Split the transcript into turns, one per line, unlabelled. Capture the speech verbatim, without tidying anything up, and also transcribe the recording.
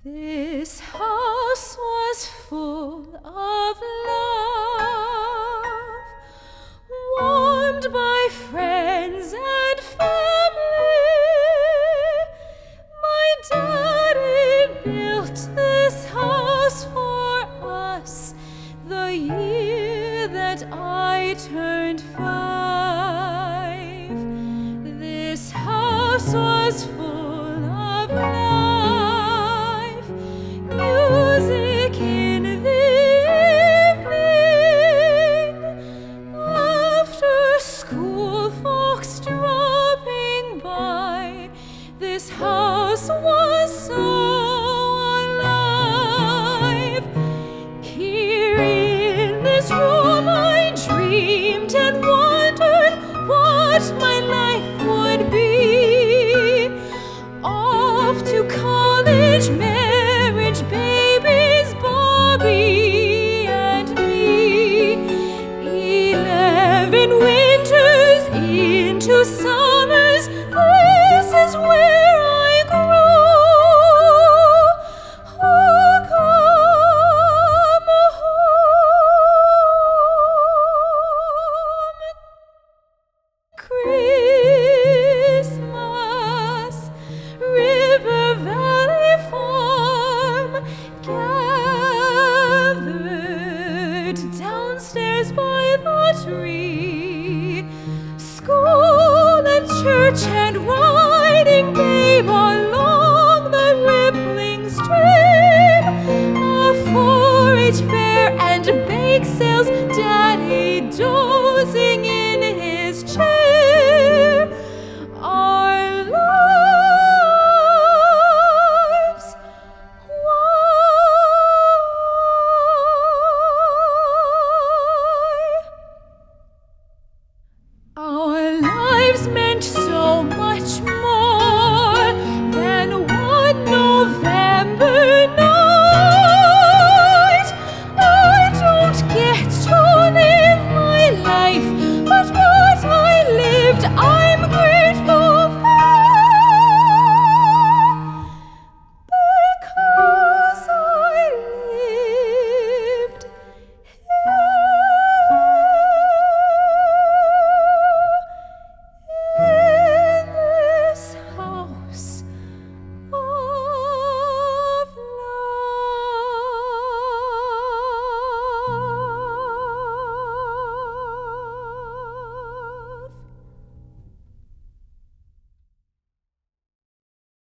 This house was full of love, warmed by friends and family. My daddy built this house for us the year that I turned five. This house was full of life, music in the evening, after school folks dropping by. This house was so alive. Here in this room I dreamed and wondered what my life would be. Off to college,